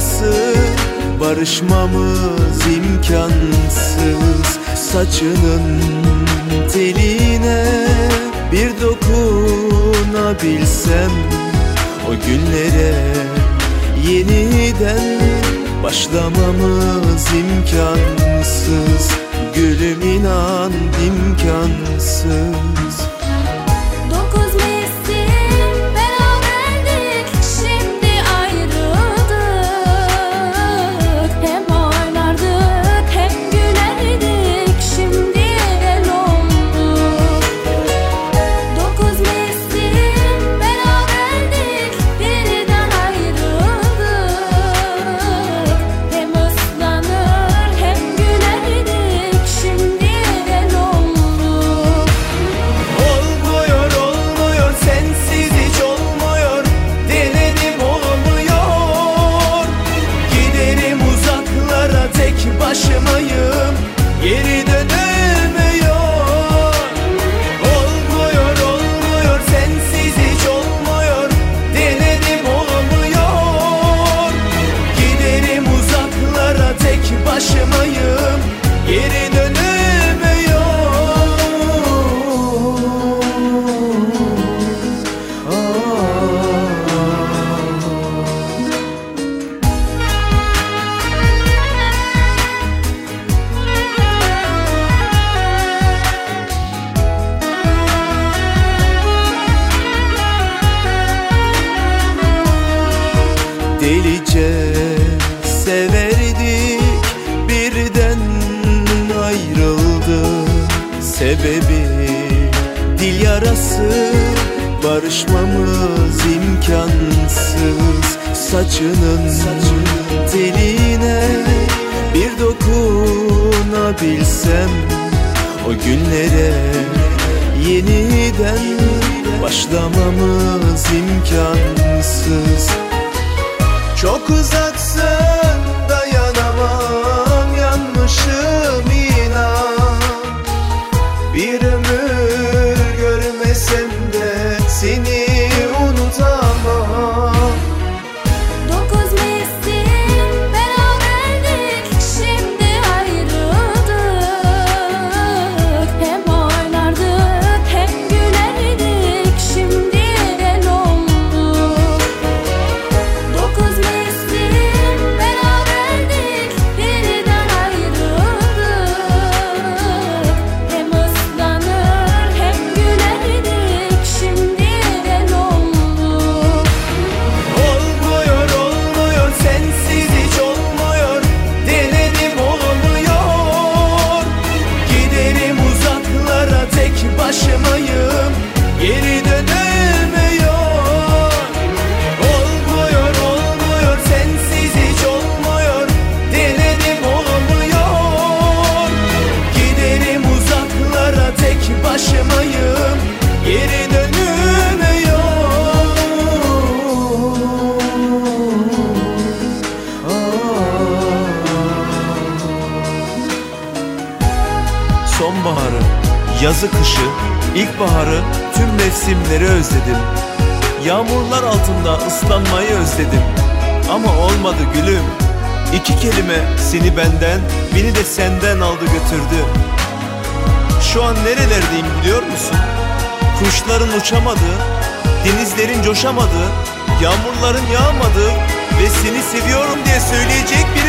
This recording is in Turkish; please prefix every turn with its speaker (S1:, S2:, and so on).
S1: yarası, barışmamız imkansız. Saçının teline bir dokunabilsem, o günlere yeniden başlamamız imkansız. Gülüm inan imkansız.
S2: Dokuz mevsim beraberdik, şimdi ayrıldık. Hem oynardık hem gülerdik, şimdi el olduk. Dokuz mevsim beraberdik, birden ayrıldık. Hem ıslanır hem gülerdik, şimdi el olduk.
S1: Olmuyor olmuyor, sensiz hiç olmuyor. Denedim olmuyor. Giderim uzaklara, tek başımayım, geri dönemiyor. Olmuyor olmuyor, sensiz hiç olmuyor. Denedim olmuyor. Giderim uzaklara, tek başımayım, geri dönemiyor. Delice severdik, birden ayrıldı. Sebebi dil yarası, barışmamız imkansız. Saçının teline bir dokunabilsem, o günlere yeniden başlamamız imkansız. Çok uzaksın, dayanamam, yanmışım inan. Bir ömür görmesem de seni unutamam.
S2: Dokuz mevsim beraberdik, şimdi ayrıldık. Hem oynardık hem gülerdik, şimdi el olduk. Dokuz mevsim beraberdik, birden ayrıldık. Hem ıslanır hem gülerdik, şimdi el olduk.
S1: Olmuyor olmuyor, sensiz hiç olmuyor. Denedim olmuyor. Giderim uzaklara, tek başımayım, geri dönemiyor. Olmuyor olmuyor, sensiz hiç olmuyor. Denedim olmuyor. Giderim uzaklara, tek başımayım, geri dönemiyor. Sonbaharı, yazı kışı, ilkbaharı, tüm mevsimleri özledim. Yağmurlar altında ıslanmayı özledim. Ama olmadı gülüm. İki kelime seni benden, beni de senden aldı götürdü. Şu an nerelerdeyim biliyor musun? Kuşların uçamadığı, denizlerin coşamadığı, yağmurların yağmadığı ve seni seviyorum diye söyleyecek bir